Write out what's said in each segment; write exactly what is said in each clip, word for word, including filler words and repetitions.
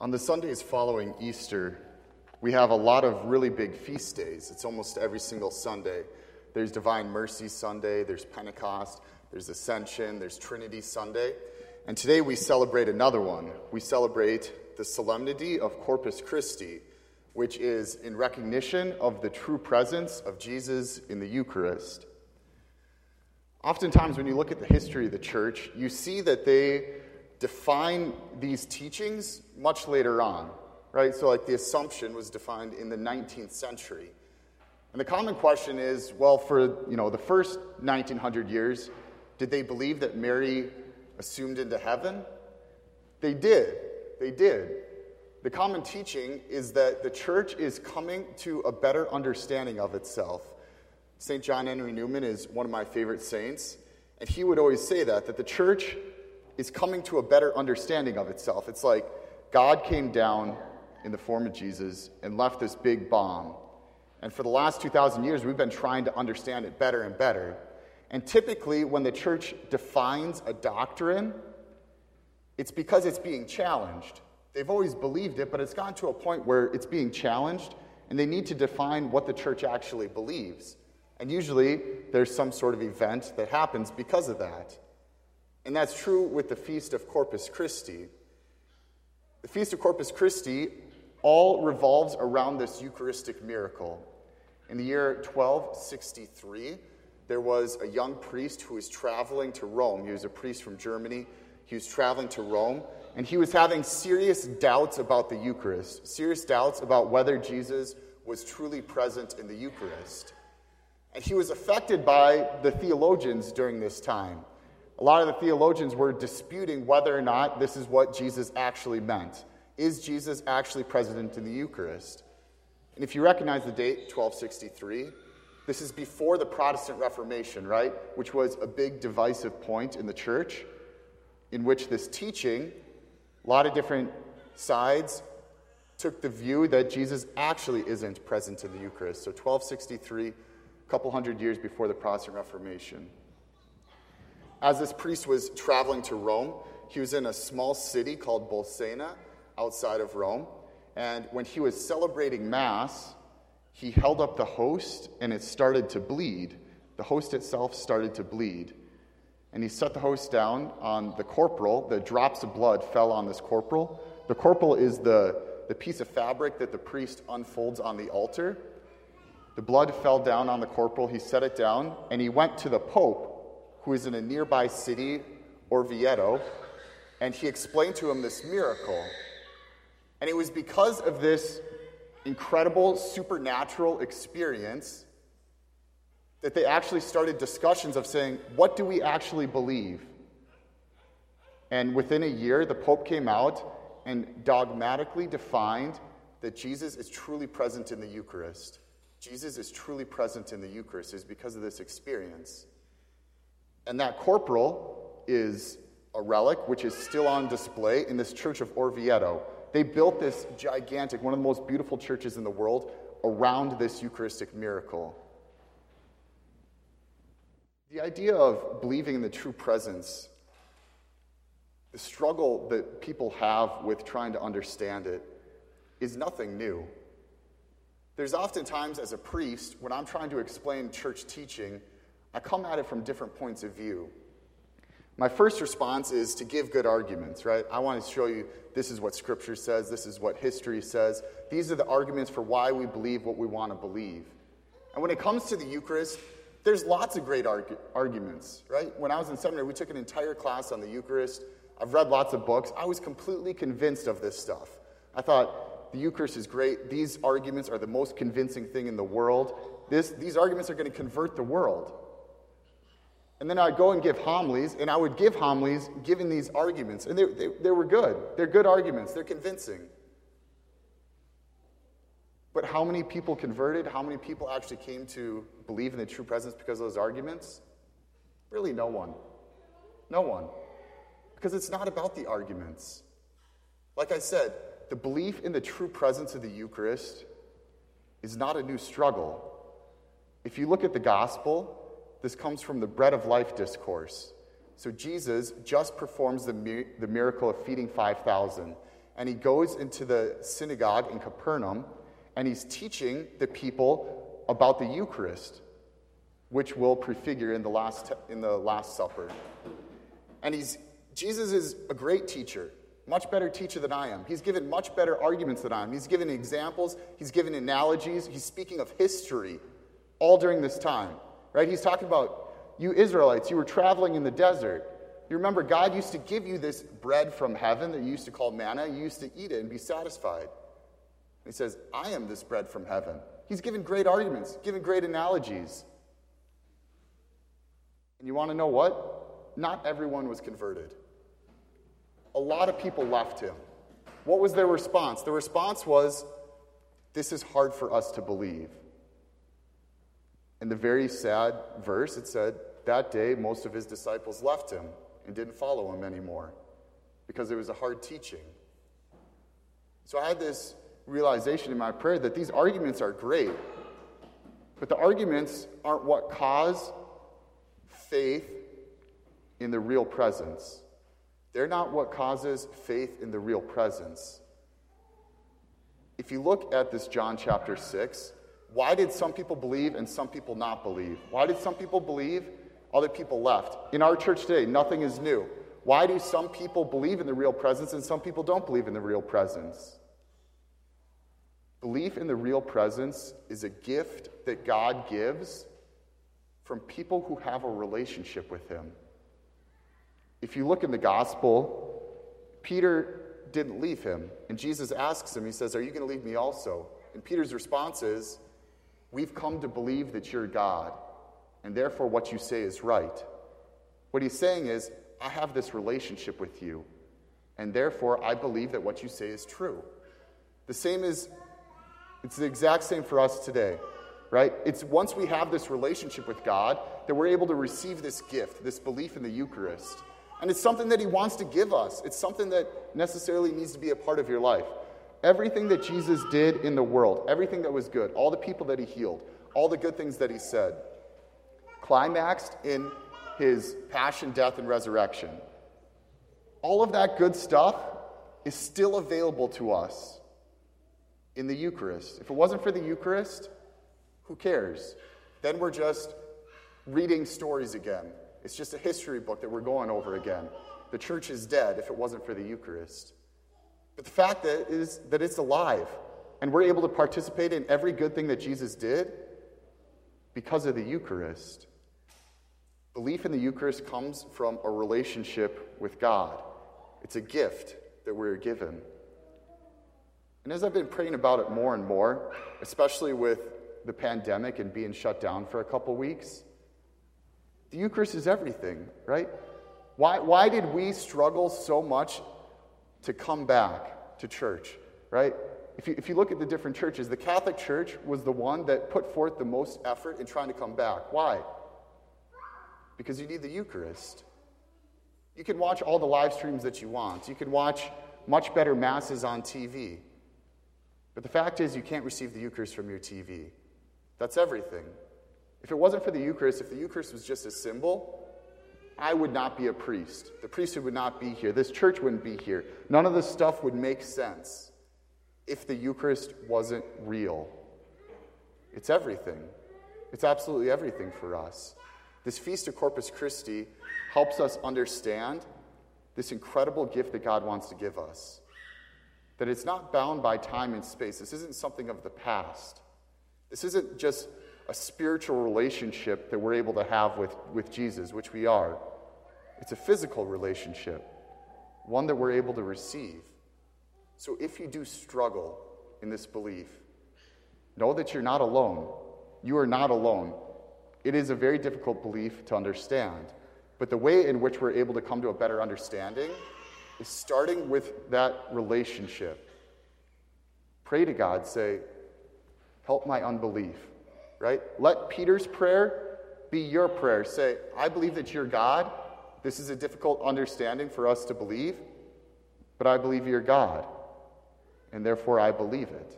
On the Sundays following Easter, we have a lot of really big feast days. It's almost every single Sunday. There's Divine Mercy Sunday, there's Pentecost, there's Ascension, there's Trinity Sunday. And today we celebrate another one. We celebrate the Solemnity of Corpus Christi, which is in recognition of the true presence of Jesus in the Eucharist. Oftentimes when you look at the history of the church, you see that they define these teachings much later on, right? So like the Assumption was defined in the nineteenth century. And the common question is, well, for you know the first nineteen hundred years, did they believe that Mary assumed into heaven? They did. They did. The common teaching is that the church is coming to a better understanding of itself. Saint John Henry Newman is one of my favorite saints, and he would always say that, that the church is coming to a better understanding of itself. It's like God came down in the form of Jesus and left this big bomb. And for the last two thousand years, we've been trying to understand it better and better. And typically, when the church defines a doctrine, it's because it's being challenged. They've always believed it, but it's gotten to a point where it's being challenged, and they need to define what the church actually believes. And usually, there's some sort of event that happens because of that. And that's true with the Feast of Corpus Christi. The Feast of Corpus Christi all revolves around this Eucharistic miracle. In the year twelve sixty-three, there was a young priest who was traveling to Rome. He was a priest from Germany. He was traveling to Rome, and he was having serious doubts about the Eucharist, serious doubts about whether Jesus was truly present in the Eucharist. And he was affected by the theologians during this time. A lot of the theologians were disputing whether or not this is what Jesus actually meant. Is Jesus actually present in the Eucharist? And if you recognize the date, twelve sixty-three, this is before the Protestant Reformation, right? Which was a big divisive point in the church, in which this teaching, a lot of different sides took the view that Jesus actually isn't present in the Eucharist. So twelve sixty-three, a couple hundred years before the Protestant Reformation. As this priest was traveling to Rome, he was in a small city called Bolsena, outside of Rome. And when he was celebrating Mass, he held up the host, and it started to bleed. The host itself started to bleed. And he set the host down on the corporal. The drops of blood fell on this corporal. The corporal is the, the piece of fabric that the priest unfolds on the altar. The blood fell down on the corporal. He set it down, and he went to the Pope, who is in a nearby city, Orvieto, and he explained to him this miracle. And it was because of this incredible supernatural experience that they actually started discussions of saying, what do we actually believe? And within a year, the Pope came out and dogmatically defined that Jesus is truly present in the Eucharist. Jesus is truly present in the Eucharist is because of this experience. And that corporal is a relic which is still on display in this church of Orvieto. They built this gigantic, one of the most beautiful churches in the world, around this Eucharistic miracle. The idea of believing in the true presence, the struggle that people have with trying to understand it, is nothing new. There's oftentimes, as a priest, when I'm trying to explain church teaching, I come at it from different points of view. My first response is to give good arguments, right? I want to show you this is what Scripture says, this is what history says. These are the arguments for why we believe what we want to believe. And when it comes to the Eucharist, there's lots of great argu- arguments, right? When I was in seminary, we took an entire class on the Eucharist. I've read lots of books. I was completely convinced of this stuff. I thought, the Eucharist is great. These arguments are the most convincing thing in the world. This, these arguments are going to convert the world. And then I'd go and give homilies, and I would give homilies giving these arguments. And they, they, they were good. They're good arguments. They're convincing. But how many people converted? How many people actually came to believe in the true presence because of those arguments? Really, no one. No one. Because it's not about the arguments. Like I said, the belief in the true presence of the Eucharist is not a new struggle. If you look at the gospel, this comes from the Bread of Life discourse. So Jesus just performs the, mi- the miracle of feeding five thousand. and he goes into the synagogue in Capernaum, and he's teaching the people about the Eucharist, which will prefigure in the last in the Last Supper. And he's Jesus is a great teacher, much better teacher than I am. He's given much better arguments than I am. He's given examples, he's given analogies, he's speaking of history all during this time, right? He's talking about you Israelites, you were traveling in the desert. You remember God used to give you this bread from heaven that you used to call manna. You used to eat it and be satisfied. He says, I am this bread from heaven. He's given great arguments, given great analogies. And you want to know what? Not everyone was converted. A lot of people left him. What was their response? The response was, this is hard for us to believe. In the very sad verse, it said, that day most of his disciples left him and didn't follow him anymore because it was a hard teaching. So I had this realization in my prayer that these arguments are great, but the arguments aren't what cause faith in the real presence. They're not what causes faith in the real presence. If you look at this John chapter six, why did some people believe and some people not believe? Why did some people believe? Other people left. In our church today, nothing is new. Why do some people believe in the real presence and some people don't believe in the real presence? Belief in the real presence is a gift that God gives from people who have a relationship with him. If you look in the gospel, Peter didn't leave him. And Jesus asks him, he says, are you going to leave me also? And Peter's response is, we've come to believe that you're God, and therefore what you say is right. What he's saying is, I have this relationship with you, and therefore I believe that what you say is true. The same is, it's the exact same for us today, right? It's once we have this relationship with God that we're able to receive this gift, this belief in the Eucharist. And it's something that he wants to give us. It's something that necessarily needs to be a part of your life. Everything that Jesus did in the world, everything that was good, all the people that he healed, all the good things that he said, climaxed in his passion, death, and resurrection. All of that good stuff is still available to us in the Eucharist. If it wasn't for the Eucharist, who cares? Then we're just reading stories again. It's just a history book that we're going over again. The church is dead if it wasn't for the Eucharist. But the fact that is that it's alive, and we're able to participate in every good thing that Jesus did because of the Eucharist. Belief in the Eucharist comes from a relationship with God. It's a gift that we're given. And as I've been praying about it more and more, especially with the pandemic and being shut down for a couple weeks, the Eucharist is everything, right? Why, why did we struggle so much to come back to church, right? If you, if you look at the different churches, the Catholic Church was the one that put forth the most effort in trying to come back. Why? Because you need the Eucharist. You can watch all the live streams that you want. You can watch much better masses on T V. But the fact is, you can't receive the Eucharist from your T V. That's everything. If it wasn't for the Eucharist, if the Eucharist was just a symbol, I would not be a priest. The priesthood would not be here. This church wouldn't be here. None of this stuff would make sense if the Eucharist wasn't real. It's everything. It's absolutely everything for us. This Feast of Corpus Christi helps us understand this incredible gift that God wants to give us. That it's not bound by time and space. This isn't something of the past. This isn't just a spiritual relationship that we're able to have with, with Jesus, which we are. It's a physical relationship, one that we're able to receive. So if you do struggle in this belief, know that you're not alone. You are not alone. It is a very difficult belief to understand. But the way in which we're able to come to a better understanding is starting with that relationship. Pray to God, say, help my unbelief, right? Let Peter's prayer be your prayer. Say, I believe that you're God. This is a difficult understanding for us to believe, but I believe you're God, and therefore I believe it.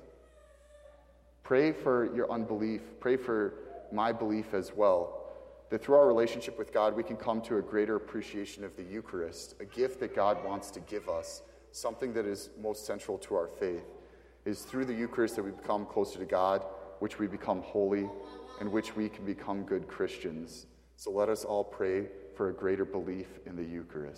Pray for your unbelief. Pray for my belief as well, that through our relationship with God, we can come to a greater appreciation of the Eucharist, a gift that God wants to give us something that is most central to our faith, is through the Eucharist that we become closer to God, which we become holy, and which we can become good Christians. So let us all pray for a greater belief in the Eucharist.